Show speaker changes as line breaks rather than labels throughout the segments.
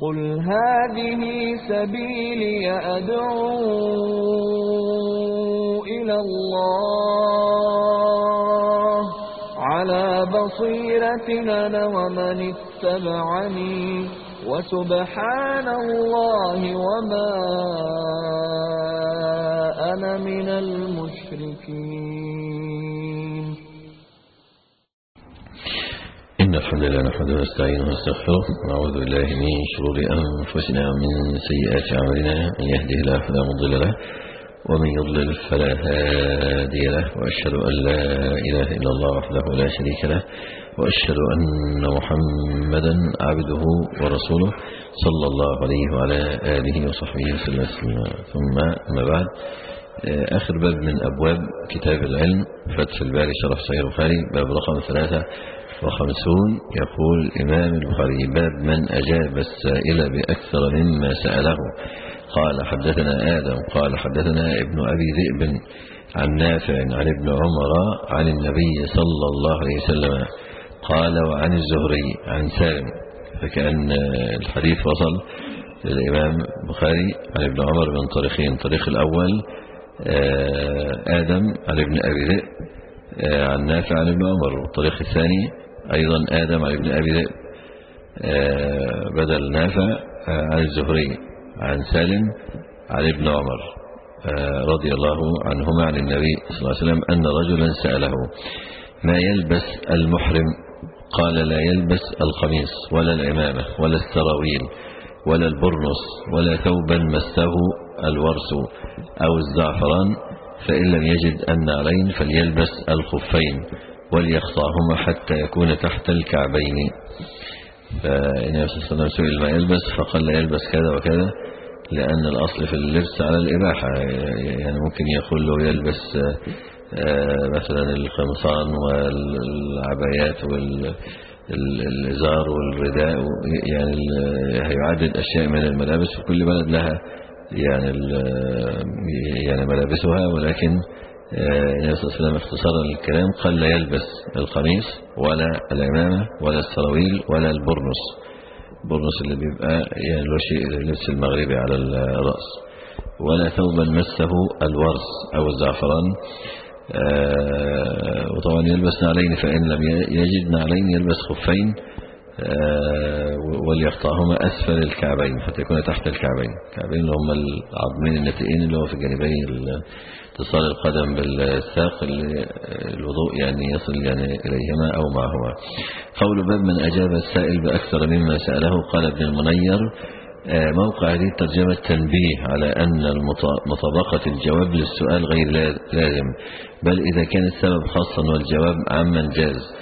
قل هذه سبيلي أدعو إلى الله على بصيرة أنا ومن اتبعني وسبحان الله وما أنا من المشركين.
إن الحمد لله نحمده ونستعينه ونستغفره ونعوذ بالله من شرور أنفسنا ومن سيئات أعمالنا، من يهده الله فلا مضل له ومن يضلل فلا هادي له، وأشهد أن لا إله إلا الله وحده لا شريك له، وأشهد أن محمدا عبده ورسوله صلى الله عليه وعلى آله وصحبه وسلم. ثم أما بعد، آخر باب من أبواب كتاب العلم فتح الباري شرح صحيح البخاري، باب رقم 53. يقول الإمام البخاري: باب من أجاب السائل بأكثر مما سأله. قال حدثنا آدم قال حدثنا ابن أبي ذئب عن نافع عن ابن عمر عن النبي صلى الله عليه وسلم قال وعن الزهري عن سالم. فكأن الحديث وصل للإمام البخاري عن ابن عمر من طريقين: الطريق الأول آدم عن ابن أبي ذئب عن نافع عن ابن عمر، والطريق الثاني أيضا آدم عن ابن أبي ذئب بدل نافع عن الزهري عن سالم عن ابن عمر رضي الله عنهما عن النبي صلى الله عليه وسلم أن رجلا سأله: ما يلبس المحرم؟ قال: لا يلبس القميص ولا العمامة ولا السراويل ولا البرنس ولا ثوبا مسه الورس أو الزعفران، فإن لم يجد النعلين فليلبس الخفين وليخطاهما حتى يكون تحت الكعبين. فالنبي صلى الله عليه وسلم سئل ما يلبس فقال: لا يلبس كذا وكذا، لأن الأصل في اللبس على الإباحة. يعني ممكن يقول له يلبس مثلا القمصان والعبايات والإزار والرداء، يعني هيعدد أشياء من الملابس، وكل بلد لها يعني ملابسها، ولكن النبي صلى الله عليه وسلم اختصارا للكلام قال: لا يلبس القميص ولا العمامة ولا السراويل ولا البرنس اللي بيبقى يعني له شيء اللبس المغربي على الرأس، ولا ثوبا مسه الورس أو الزعفران. وطبعا يلبس نعلين، فإن لم يجد نعلين يلبس خفين وليخطاهما أسفل الكعبين حتى يكون تحت الكعبين. الكعبين اللي هم العظمين النتئين اللي هو في جانبي اتصال القدم بالساق، اللي الوضوء يعني يصل يعني إليهما أو معهما. قول باب من أجاب السائل بأكثر مما سأله. قال ابن المنير: موقع هذه الترجمة تنبيه على أن مطابقة الجواب للسؤال غير لازم، بل إذا كان السبب خاصا والجواب عمن جاز،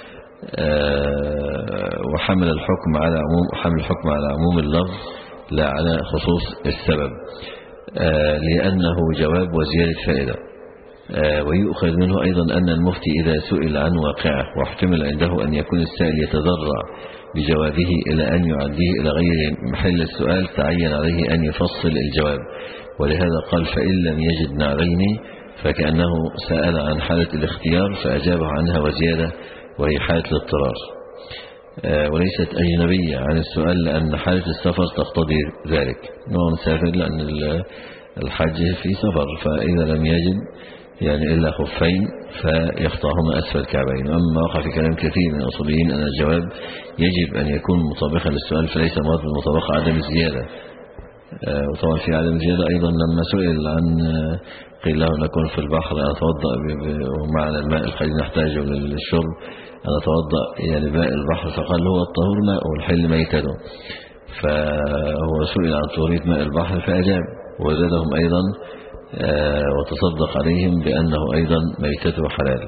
وحمل الحكم على عموم اللفظ لا على خصوص السبب، لأنه جواب وزيادة فائدة. ويؤخذ منه أيضا أن المفتي إذا سئل عن واقعه واحتمل عنده أن يكون السائل يتضرع بجوابه إلى أن يعديه إلى غير محل السؤال، تعين عليه أن يفصل الجواب. ولهذا قال: فإن لم يجد نعلين، فكأنه سأل عن حالة الاختيار فأجابه عنها وزيادة، وهي حالة الاضطرار، وليست أجنبية عن السؤال، لأن حالة السفر تقتضي ذلك. نوع مسافر لأن الحج في سفر، فإذا لم يجد يعني إلا خفين فيخطاهما أسفل الكعبين. أما وقع في كلام كثير من الأصوليين أن الجواب يجب أن يكون مطابقا للسؤال، فليس مراد بالمطابقة عدم الزيادة. وطبعا في عدم الزيادة أيضا لما سئل عن قيل له: نكون في البحر أتوضأ ومعنى الماء القليل نحتاجه للشرب، أنا أتوضأ يعني ماء البحر، فقال: هو الطهور ماء والحل ميتته. فهو سئل عن طهورية ماء البحر فأجاب، وزادهم أيضا وتصدق عليهم بأنه أيضا ميتته حلال.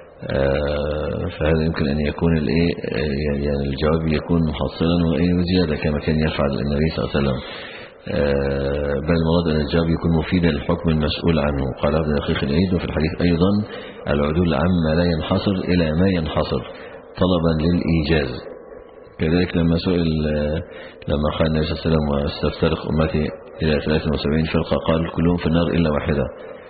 فهذا يمكن أن يكون يعني الجواب يكون محصلا وزيادة كما كان يفعل النبي صلى الله عليه وسلم، بل المراد أن الجواب يكون مفيدا للحكم المسؤول عنه. قال ابن دقيق العيد: وفي الحديث أيضا العدول عما لا ينحصر إلى ما ينحصر طلبا للإيجاز. كذلك لما سئل لما قال النبي صلى الله عليه وسلم: واستفترق أمتي إلى 73 فرقة، قال: كلهم في النار إلا واحدة.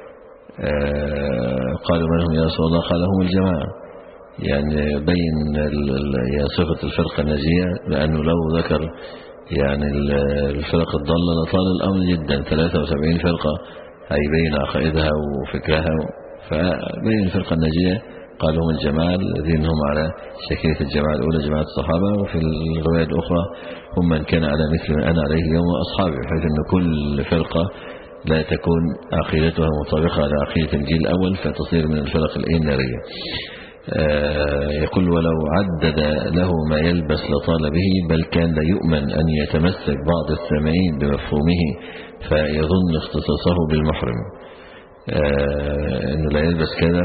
قالوا: من هم يا رسول الله؟ قال: هم الجماعة. يعني بين صفة الفرقة الناجية، لأنه لو ذكر يعني الفرق الضالة طال الأمر جدا، 73 فرقة هيبين عقائدها وفكرها، فبين الفرقة الناجية قال هم الجماعة الذين هم على شكلية الجماعة الأولى جماعة الصحابة، وفي الرواية الأخرى هم من كان على مثل ما أنا عليه اليوم وأصحابي، بحيث أن كل فرقة لا تكون عقيدتها مطابقة على عقيدة الجيل الأول فتصير من الفرق النارية. يقول ولو عدد له ما يلبس لطال به، بل كان لا يؤمن أن يتمسك بعض السامعين بمفهومه فيظن اختصاصه بالمحرم، أنه لا يلبس كذا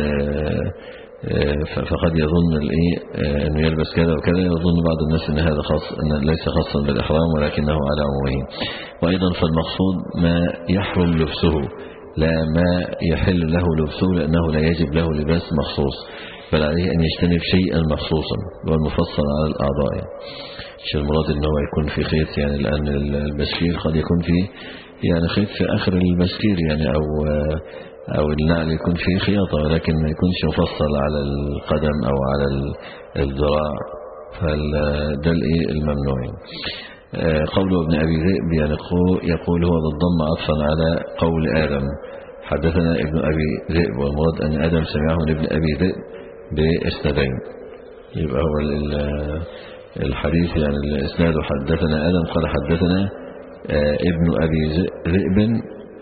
فقد يظن أنه يلبس كذا وكذا، يظن بعض الناس أن هذا خاص، أن ليس خاصا بالإحرام ولكنه على عمومه. وأيضا فالمقصود ما يحرم لبسه لا ما يحل له لبسه، لأنه لا يجب له لباس مخصوص، بل عليه أن يجتنب شيئا مخصوصا والمفصل على الأعضاء. مش المراد أنه يكون في خيط، يعني لأن البسكير قد يكون فيه يعني خيط في آخر البسكير يعني أو النعل يكون فيه خياطة، ولكن ما يكونش مفصل على القدم أو على الذراع، فده الممنوع. قول ابن أبي ذئب يعني يقول هو بالضم عطفا على قول آدم حدثنا ابن أبي ذئب، والمراد أن آدم سمعه من ابن أبي ذئب بإسنادين، يبقى هو الحديث يعني الإسناد حدثنا آدم قال حدثنا ابن أبي ذئب،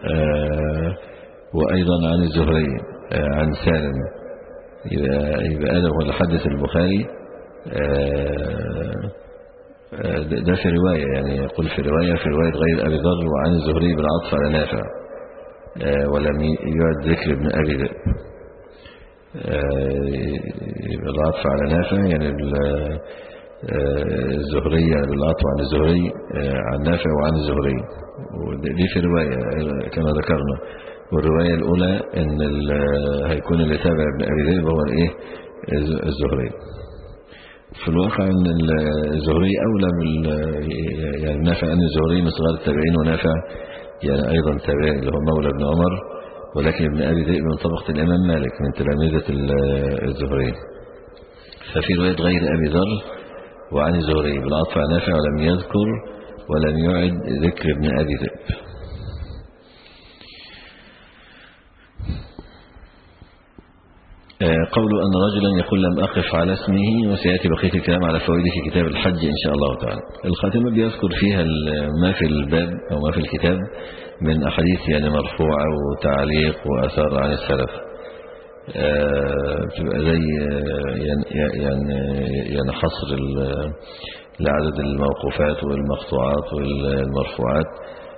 وأيضا عن الزهري عن سالم، يبقى آدم هو اللي حدث البخاري. ده في رواية، يعني يقول في رواية غير أبي ذر وعن الزهري بالعطف على نافع، ولم يعد ذكر ابن أبي ذئب. يبقى العطف على نافع يعني الزهري يعني بالعطف عن الزهري عن نافع وعن الزهري، ودي في رواية كما ذكرنا. والرواية الأولى أن هيكون اللي تابع ابن أبي ذئب هو الزهري. في الواقع أن الزهري أولى يعني نافع أن الزهري من صغار التابعين، ونافع يعني أيضا تابعي اللي هو مولى ابن عمر، ولكن ابن أبي ذئب من طبقة الإمام مالك من تلاميذة الزهري. ففي رواية غير أبي ذر وعن الزهري بالعطف على نافع، ولم يذكر ولم يعد ذكر ابن أبي ذئب. قول أن رجلا يقول لم أقف على اسمه، وسيأتي بقية الكلام على فوائده في كتاب الحج إن شاء الله تعالى. الخاتمة بيذكر فيها ما في الباب أو ما في الكتاب من أحاديث يعني مرفوعة وتعليق وأثار عن السلف، بتبقى زي يعني حصر لعدد الموقوفات والمقطوعات والمرفوعات.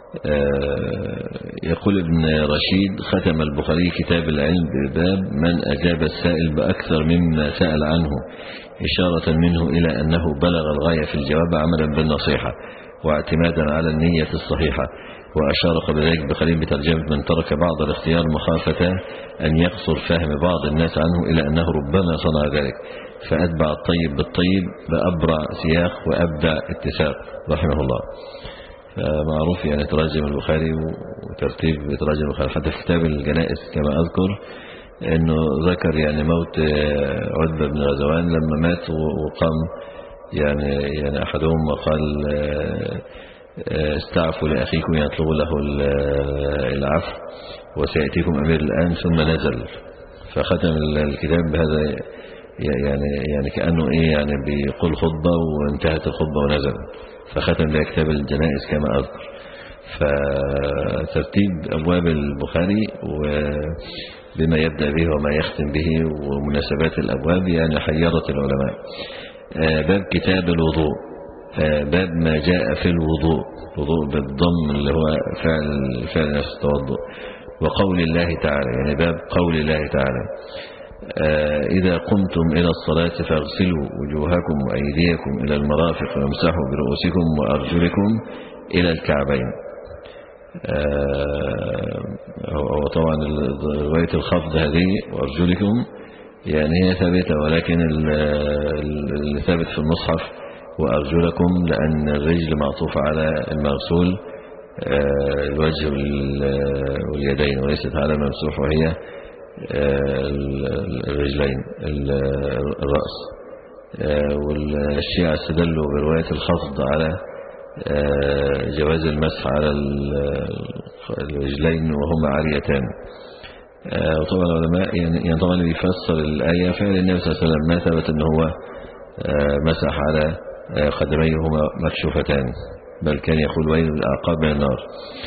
يقول ابن رشيد ختم البخاري كتاب العلم بباب من أجاب السائل بأكثر مما سأل عنه، إشارة منه إلى أنه بلغ الغاية في الجواب عملا بالنصيحة واعتمادا على النية الصحيحة. وأشار قبل ذلك بقليل بترجمة من ترك بعض الاختيار مخافة أن يقصر فهم بعض الناس عنه، إلى أنه ربما صنع ذلك فأتبع الطيب بالطيب بأبرع سياق وأبدع اتساق رحمه الله. معروف يعني تراجم البخاري وترتيب تراجم البخاري، حتى في كتاب الجنائز كما أذكر أنه ذكر يعني موت عتبة بن غزوان لما مات، وقام يعني أحدهم وقال استعفوا لأخيكم يطلب له العفو وسيأتيكم أمير الآن، ثم نزل فختم الكتاب بهذا، يعني كأنه يعني بيقول خطبة وانتهت الخطبة ونزل، فختم بها كتاب الجنائز كما أذكر. فترتيب أبواب البخاري وبما يبدأ به وما يختم به ومناسبات الأبواب يعني حيرت العلماء. باب كتاب الوضوء، باب ما جاء في الوضوء، وضوء بالضم اللي هو فعل نفس التوضؤ. وقول الله تعالى يعني باب قول الله تعالى إذا قمتم إلى الصلاة فاغسلوا وجوهكم وأيديكم إلى المرافق وامسحوا برؤوسكم وأرجلكم إلى الكعبين. وطبعا رواية الخفض هذه وأرجلكم يعني هي ثابتة، ولكن اللي ثابت في المصحف وأرجلكم لأن الرجل معطوف على المغسول الوجه واليدين، وليست على الممسوح وهي الرجلين الرأس. والشيعة استدلوا برواية الخفض على جواز المسح على الرجلين وهما عاريتان. وطبعا العلماء يعني طبعا اللي بيفسر الآية فعل النبي صلى الله عليه وسلم ما ثبت ان هو مسح على قدميه هما مكشوفتان، بل كان يقول ويل للأعقاب من النار.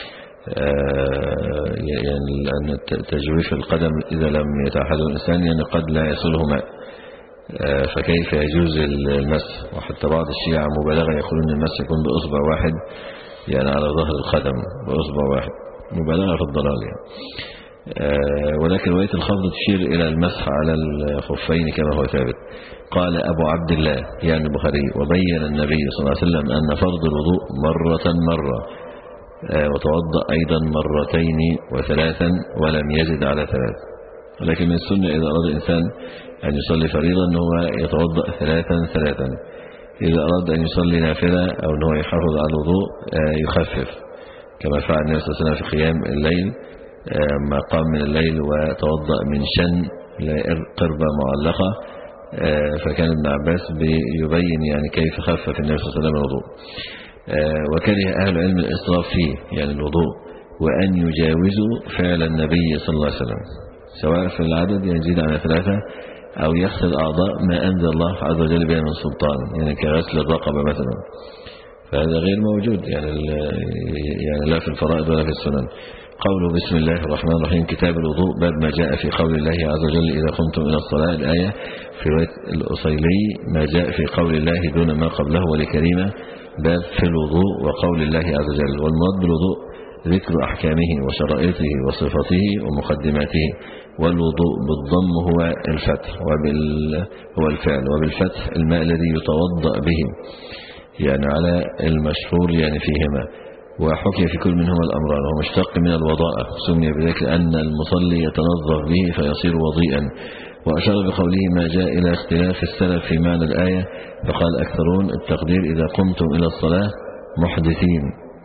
يعني لأن تجويف القدم إذا لم يتعهده الإنسان يعني قد لا يصله ماء، فكيف يجوز المسح؟ وحتى بعض الشيعة مبالغة يقولون ان المسح يكون بأصبع واحد يعني على ظهر القدم بأصبع واحد، مبالغة في الضلال يعني. ولكن رواية الخفض تشير إلى المسح على الخفين كما هو ثابت. قال أبو عبد الله يعني البخاري وبين النبي صلى الله عليه وسلم أن فرض الوضوء مرة وتوضأ أيضا مرتين وثلاثا ولم يزد على ثلاث. ولكن من السنة إذا أراد الإنسان أن يصلي فريضا أنه يتوضأ ثلاثا، إذا أراد أن يصلي نافلة أو أنه يحافظ على الوضوء يخفف كما فعل النبي صلى الله عليه وسلم في قيام الليل، ما قام من الليل وتوضأ من شن قربة معلقة. فكان ابن عباس بيبين يعني كيف خفف النبي صلى الله عليه وسلم الوضوء. وكره أهل العلم الإسراف فيه يعني الوضوء، وأن يجاوزوا فعل النبي صلى الله عليه وسلم سواء في العدد يزيد على 3 أو يغسل أعضاء ما أنزل الله عز وجل بها من سلطان، يعني كغسل الرقبة مثلا، فهذا غير موجود يعني لا في الفرائض ولا في السنن. قوله بسم الله الرحمن الرحيم كتاب الوضوء باب ما جاء في قول الله عز وجل إذا قمتم إلى الصلاة. الآية في رواية الأصيلي ما جاء في قول الله دون ما قبله، ولكريمة باب في الوضوء وقول الله عز وجل. والمراد بالوضوء ذكر أحكامه وشرائطه وصفاته ومقدماته. والوضوء بالضم هو الفتح هو الفعل، وبالفتح الماء الذي يتوضأ به يعني على المشهور يعني فيهما. وحكي في كل منهما الأمران، وهو مشتق من الوضاءة، سمي بذلك أن المصلي يتنظف به فيصير وضيئا. وأشار بقوله ما جاء إلى اختلاف السلف في معنى الآية، فقال أكثرون التقدير إذا قمتم إلى الصلاة محدثين،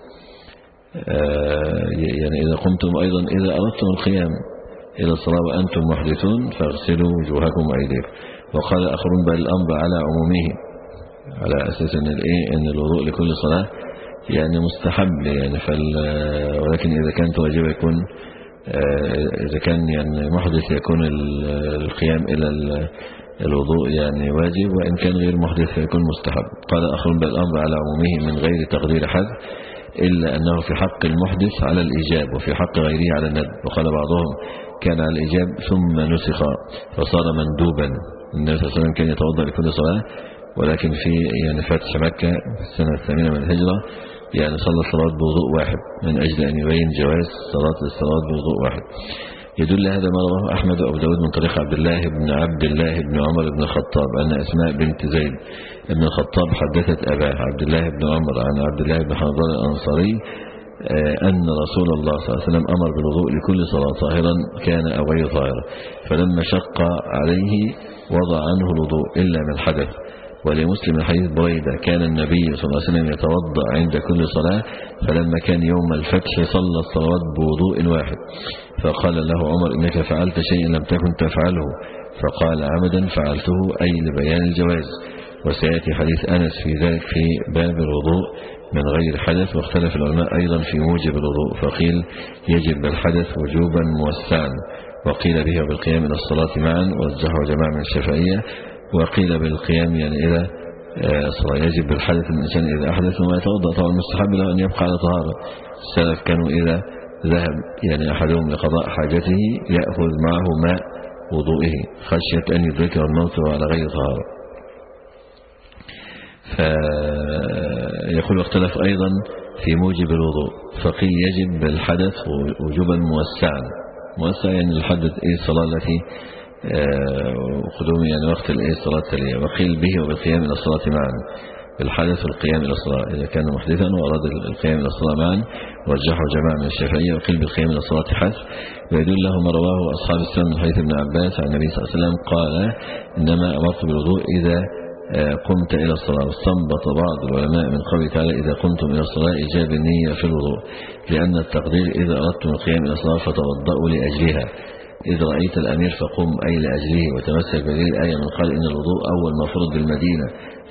يعني إذا قمتم أيضا إذا أردتم القيام إلى الصلاة وأنتم محدثون فاغسلوا وجوهكم وأيديكم. وقال آخرون بل الأمر على عمومه، على أساس أن الوضوء لكل صلاة يعني مستحب يعني ولكن إذا كانت واجبة يكون إذا كان يعني محدث يكون القيام إلى الوضوء يعني واجب، وإن كان غير محدث فيكون مستحب. قال آخرون بل الأمر على عمومه من غير تقدير حد، إلا أنه في حق المحدث على الإيجاب وفي حق غيره على الندب. وقال بعضهم كان على الإيجاب ثم نسخ فصار مندوبا. النبي صلى الله عليه وسلم كان يتوضأ لكل صلاة، ولكن في يعني فتح مكة في السنة 8 من الهجرة يعني صلى الصلاة بوضوء واحد من أجل أن يبين جواز الصلاة بوضوء واحد. يدل هذا ما رواه أحمد وأبو داود من طريق عبد الله بن عمر بن الخطاب أن أسماء بنت زيد بن الخطاب حدثت أباه عبد الله بن عمر عن عبد الله بن حنظل الأنصاري أن رسول الله صلى الله عليه وسلم أمر بالوضوء لكل صلاة طاهرا كان أو غير طاهر، فلما شق عليه وضع عنه الوضوء إلا من حدث. ولمسلم حديث بريدة كان النبي صلى الله عليه وسلم يتوضأ عند كل صلاة، فلما كان يوم الفتح صلى الصلوات بوضوء واحد، فقال له عمر إنك فعلت شيئا لم تكن تفعله، فقال عمدا فعلته أي لبيان الجواز. وسيأتي حديث أنس في ذلك في باب الوضوء من غير حدث. واختلف العلماء أيضا في موجب الوضوء، فقيل يجب بالحدث وجوبا موسعا، وقيل به بالقيام إلى الصلاة معا، ورجحه جماعة من الشافعية. وقيل بالقيام يعني إذا صلاة يجب بالحدث الإنسان إذا أحدث وما يتوضأ. طبعا مستحب له أن يبقى على طهارة. السلف كانوا إذا ذهب يعني أحدهم لقضاء حاجته يأخذ معه ماء وضوئه خشية أن يدركه الموت على غير طهارة. فيقول واختلف أيضا في موجب الوضوء، فقيل يجب بالحدث وجوبا موسع يعني الحدث الصلاة التي قدوم يعني وقت الصلاة التالية. وقيل به وبالقيام إلى الصلاة معا، بالحدث والقيام إلى الصلاة إذا كان محدثا وأراد القيام إلى الصلاة معا، ورجحه جماعة من الشافعية. وقيل بالقيام إلى الصلاة حث. ويدل له ما رواه أصحاب السنن من حديث ابن عباس عن النبي صلى الله عليه وسلم قال إنما أمرت بالوضوء إذا قمت إلى الصلاة. واستنبط بعض العلماء من قوله تعالى إذا قمتم إلى الصلاة إيجاب النية في الوضوء، لأن التقدير إذا أردتم القيام إلى الصلاة فتوضأوا لأجلها، إذ رأيت الأمير فقم أي لأجله. وتمسك بهذه الآية من قال إن الوضوء أول ما فرض بالمدينة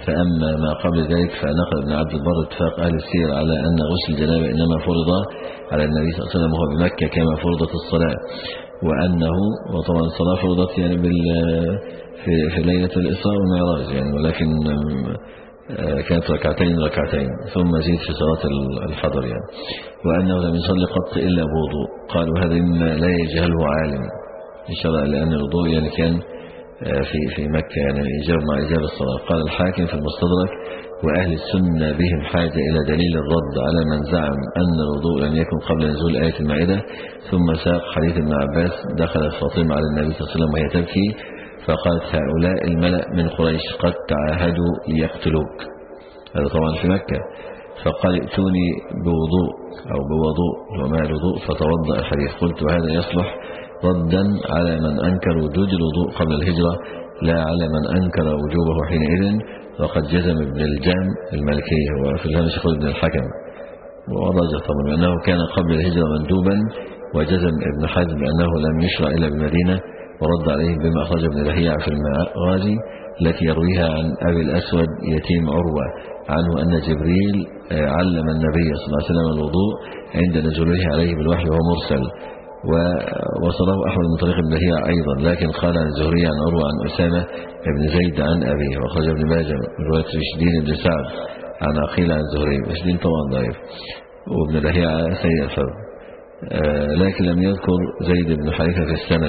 فأما ما قبل ذلك فنقل ابن عبد البر اتفاق أهل السير على أن غسل الجنابة إنما فرض على النبي صلى الله عليه وسلم وهو بمكة كما فرضت الصلاة، وأنه وطبعا الصلاة فرضت يعني في ليلة الإسراء والمعراج يعني، ولكن كانت ركعتين ثم زيد في صلاة الحضر يعني، وأنه لم يصلي قط إلا بوضوء. قالوا هذا مما لا يجهله عالم إن شاء الله، لأن الوضوء يعني كان في مكة يعني إجاب مع إجاب الصلاة. قال الحاكم في المستدرك وأهل السنة بهم حاجة إلى دليل الرد على من زعم أن الوضوء لم يكن قبل نزول آية المائدة. ثم ساق حديث ابن عباس دخلت فاطمة على النبي صلى الله عليه وسلم وهي تبكي فقالت هؤلاء الملأ من قريش قد تعاهدوا ليقتلوك، هذا طبعا في مكة، فقال ائتوني بوضوء أو بوضوء وما الوضوء فتوضأ الحديث. قلت وهذا يصلح ردا على من أنكر وجود الوضوء قبل الهجرة لا على من أنكر وجوبه حينئذ، وقد جزم ابن الجام المالكي وفي الهامش يقول ابن الحكم ورجح طبعا بأنه كان قبل الهجرة مندوبا، وجزم ابن حزم بأنه لم يشرع إلا بالمدينة، ورد عليه بما أخرج ابن لهيعة في المغازي التي يرويها عن أبي الأسود يتيم عروة عنه أن جبريل علم النبي صلى الله عليه وسلم الوضوء عند نزوله عليه بالوحي وهو مرسل، ووصله أحمد من طريق ابن لهيعة أيضا، لكن قال عن الزهري عن عروة عن أسامة بن زيد عن أبيه، وأخرج ابن ماجه من رواية رشدين بن سعد عن عقيل عن الزهري. رشدين طبعا ضعيف وابن لهيعة سيء الحفظ، لكن لم يذكر زيد بن حارثة في السند،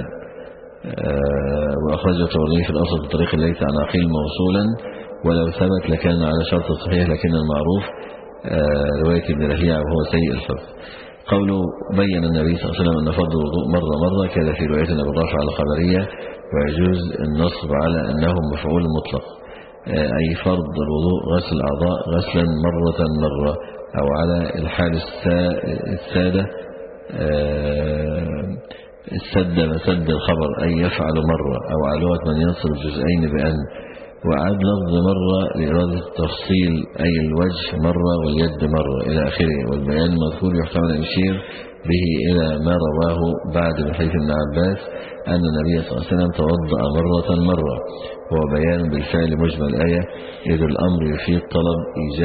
وأخرج الطبراني في الأصل من طريق الليث عن عقيل موصولا، ولو ثبت لكان على شرط الصحيح، لكن المعروف رواية ابن لهيعة وهو سيء الحفظ. قوله بين النبي صلى الله عليه وسلم أن فرض الوضوء مرة كذا في رواية أبي الرافع الخبرية، ويجوز النصب على أنه مفعول مطلق، أي فرض الوضوء غسل الأعضاء غسلا مرة، أو على الحال السادة السد مسد الخبر أي يفعل مرة، أو على لغة من ينصب الجزئين بأن، وعاد لفظ مرة لإرادة التفصيل أي الوجه مرة واليد مرة إلى آخره. والبيان المذكور يحتمل أن يشير به إلى ما رواه بعد من حديث ابن عباس أن النبي صلى الله عليه وسلم توضأ مرة، وهو بيان بالفعل مجمل الآية، إذ الأمر يفيد طلب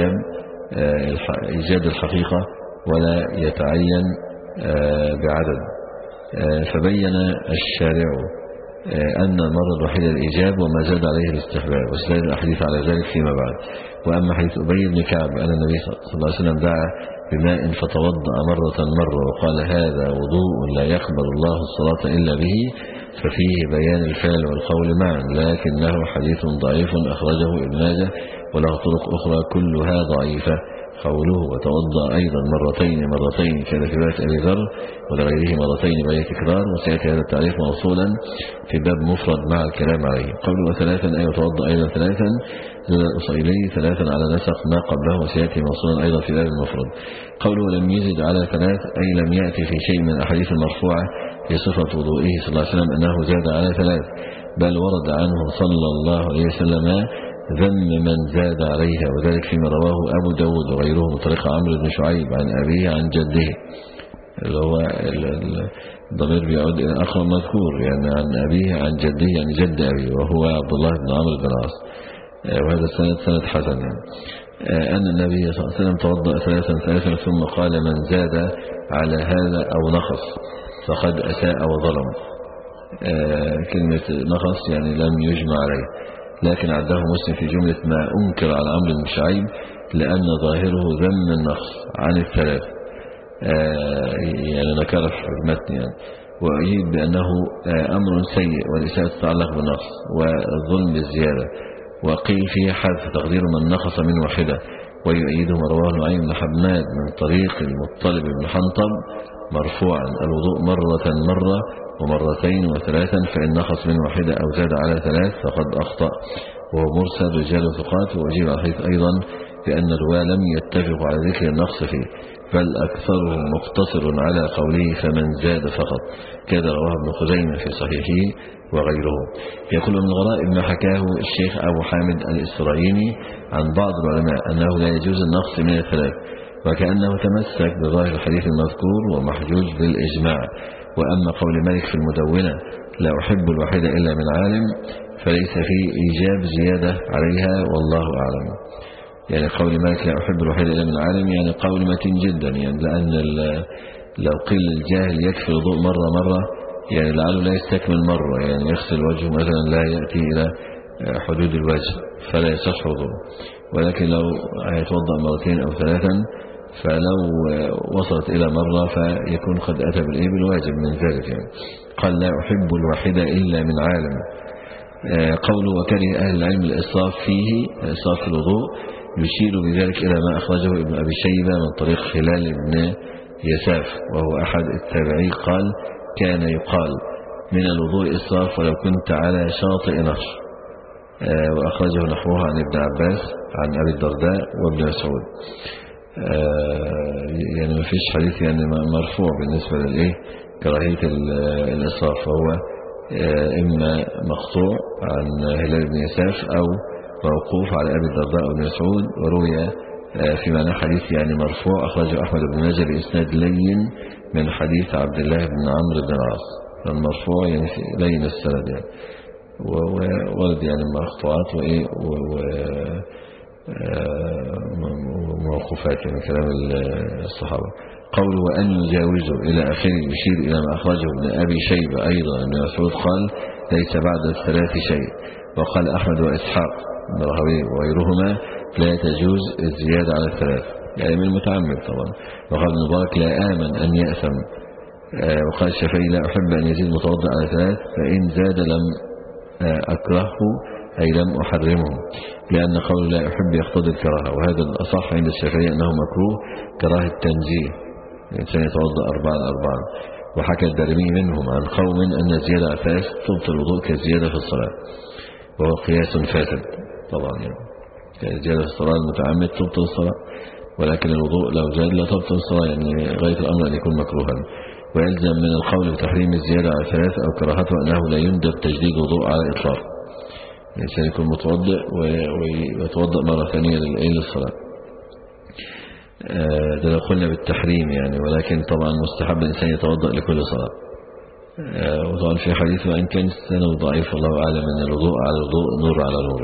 إيجاد الحقيقة ولا يتعين بعدد. فبين الشارع أن المرة الوحيدة الإيجاب وما زاد عليه الاستحباب، وسلال الأحاديث على ذلك فيما بعد. وأما حديث أبي بن كعب أن النبي صلى الله عليه وسلم دعا بماء فتوضأ مرة وقال هذا وضوء لا يقبل الله الصلاة إلا به، ففيه بيان الفعل والقول معا، لكنه حديث ضعيف أخرجه ابن ماجه وله طرق أخرى كلها ضعيفة. قوله وتوضأ أيضا مرتين كان في رواية أبي ذر ولغيره مرتين بأي تكرار، وسيأتي هذا التعريف موصولا في باب مفرد مع الكلام عليه. قوله ثلاثا أي وتوضأ أيضا ثلاثا زاد الأصيلي ثلاثا على نسق ما قبله، وسيأتي موصولا أيضا في باب المفرد. قوله لم يزد على ثلاث أي لم يأتي في شيء من الأحاديث المرفوعة في صفة وضوئه صلى الله عليه وسلم أنه زاد على ثلاث، بل ورد عنه صلى الله عليه وسلم ذم من زاد عليها، وذلك فيما رواه أبو داود وغيره من طريق عمرو بن شعيب عن أبيه عن جده، اللي هو الضمير بيعود إلى أخر مذكور يعني عن أبيه عن جده يعني جد أبيه، وهو عبد الله بن عمرو بن العاص، وهذا سند حسن يعني. أن النبي صلى الله عليه وسلم توضأ ثلاثا ثم قال من زاد على هذا أو نقص فقد أساء وظلم. كلمة نقص يعني لم يجمع عليه، لكن عده مسلم في جملة ما أنكر على عمرو بن شعيب لأن ظاهره ذم النقص عن الثلاث، يعني نكر في المتن يعني، وأجيب بأنه أمر سيء والإساءة تتعلق بالنقص والظلم بالزيادة، وقيل فيه حذف تقدير من نقص من واحدة، ويؤيده ما رواه نعيم بن حماد من طريق المطلب بن حنطب مرفوعا الوضوء مرة ومرتين وثلاثا، فإن نقص من واحدة أو زاد على ثلاث فقد أخطأ، وهو مرسل رجال ثقات. وأجيب على الحديث أيضا بأن الرواة لم يتفقوا على ذكر النقص فيه، بل أكثرهم مقتصر على قوله فمن زاد فقط، كذا رواه ابن خزيمة في صحيحه وغيره. يقول من الغرائب ما حكاه الشيخ أبو حامد الإسرائيلي عن بعض العلماء أنه لا يجوز النقص من الثلاث، وكأنه تمسك بظاهر الحديث المذكور ومحجوج بالإجماع. وأما قول مالك في المدونة لا أحب الواحدة إلا من عالم، فليس فيه إيجاب زيادة عليها والله أعلم. يعني قول مالك لا أحب الوحيد إلا من عالم يعني قول متين جدا، يعني لأن لو قيل الجاهل يكفي الوضوء مرة يعني لعله لا يستكمل مرة، يعني يغسل وجهه مثلا لا يأتي إلى حدود الوجه فلا يصح وضوء، ولكن لو هيتوضأ مرتين أو ثلاثا فلو وصلت إلى مرة فيكون قد أتى بالواجب من ذلك. يعني قال لا أحب الواحدة إلا من عالم. قوله وكره أهل العلم الإسراف فيه، الإسراف في الوضوء، يشير بذلك إلى ما أخرجه ابن أبي شيبة من طريق هلال بن يساف وهو أحد التابعين قال كان يقال من الوضوء إسراف ولو كنت على شاطئ نهر. وأخرجه نحوه عن ابن عباس عن أبي الدرداء وابن مسعود. يعني ما فيش حديث يعني مرفوع بالنسبة للإيه كراهية الإسراف، فهو إما مقطوع عن هلال بن يساف أو موقوف على أبي الدرداء وابن مسعود، وروي في معنى حديث يعني مرفوع أخرجه أحمد بن ماجه بإسناد لين من حديث عبد الله بن عمرو بن العاص. المرفوع يعني لين السند يعني، وورد يعني مقطوعات وإيه وموقوفات من كلام الصحابة. قول وأن يجاوزه إلى آخره يشير إلى ما أخرجه ابن أبي شيبة أيضا ابن مسعود قال ليس بعد الثلاث شيء. وقال أحمد وإسحاق بن راهويه وغيرهما لا تجوز الزيادة على الثلاث، يعني من المتعمد طبعا. وقال ابن مبارك لا آمن أن يأثم. وقال الشافعي لا أحب أن يزيد متوضع على ثلاث، فإن زاد لم أكرهه أي لم أحرمه، لأن قول لا أحب يقتضي الكراهة، وهذا الأصح عند الشافعي أنه مكروه كراهة تنزيه، الإنسان يتوضأ 4 وحكى الدارمي منهم عن قوم أن الزيادة على ثلاث تبطل الوضوء كالزيادة في الصلاة، وهو قياس فاسد طبعا. يعني الزيادة في الصلاة المتعمد تبطل الصلاة، ولكن الوضوء لو زاد لا تبطل الصلاة، يعني غاية الأمر أن يكون مكروها. ويلزم من القول بتحريم الزيادة على ثلاث أو كراهته أنه لا يندب تجديد وضوء على الإطلاق، الإنسان يكون متوضئ ويتوضأ مرة ثانية للصلاة. ده لو قلنا بالتحريم يعني، ولكن طبعا مستحب الإنسان يتوضأ لكل صلاة. وطبعا في حديث وإن كان السند ضعيف الله أعلم أن الوضوء على الوضوء نور على نور.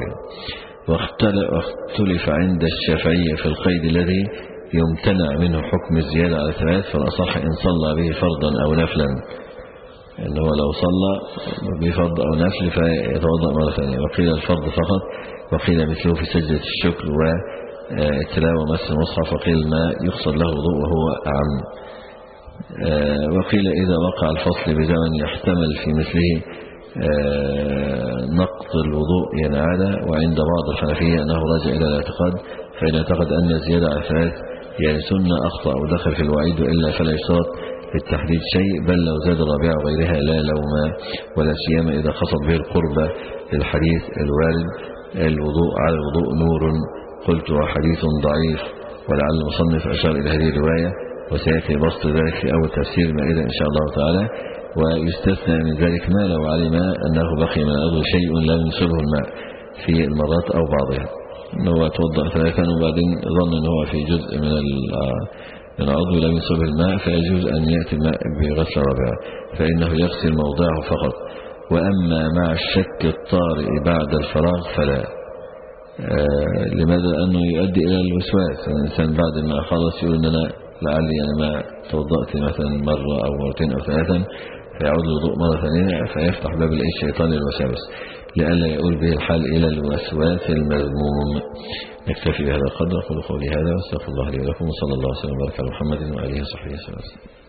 واختلف عند الشافعية في القيد الذي يمتنع منه حكم الزيادة على ثلاث، فالأصح إن صلى به فرضا أو نفلا، إنه لو صلى بفرض أو نفل فيتوضأ مرة ثانية. وقيل الفرض فقط، وقيل مثله في سجدة الشكر والتلاوة ومس المصحف، وقيل ما يقصد له وضوء وهو أعم. وقيل إذا وقع الفصل بزمن يحتمل في مثله نقض الوضوء ينعاد. وعند بعض الحنفية أنه راجع إلى الاعتقاد، فإن اعتقد أن الزيادة على ثلاث يعني سنة أخطأ أو دخل في الوعيد، وإلا فلا يشترط في التحديد شيء، بل لو زاد الرابعة وغيرها لا لوما، ولا سيما إذا خصت به القربة للحديث الوارد الوضوء على الوضوء نور. قلت وحديث ضعيف، ولعل المصنف أشار إلى هذه الرواية، وسيأتي بسط ذلك في أول تفسير المائدة إن شاء الله تعالى. ويستثنى من ذلك ما لو علم أنه بقي من الأرض شيء لم يصبه الماء في المرات أو بعضها، أنه توضأ ثلاثا وبعدين ظن أنه في جزء من العضو لم يصبه الماء، فيجوز أن يأتي الماء بغسل رابعة، فإنه يغسل موضعه فقط. وأما مع الشك الطارئ بعد الفراغ فلا. لماذا؟ لأنه يؤدي إلى الوسواس، الإنسان بعد ما خلص يقول أن أنا لعلي أنا ما توضأت مثلا مرة أو مرتين أو ثلاثا، فيعود الوضوء مرة ثانية، فيفتح باب الشيطان للوساوس لئلا يؤول به الحال إلى الوسواس المذموم. نكتفي بهذا القدر. أقول قولي هذا واستغفر الله لي ولكم، وصلى الله وسلم وبارك على محمد وآله وصحبه وسلم.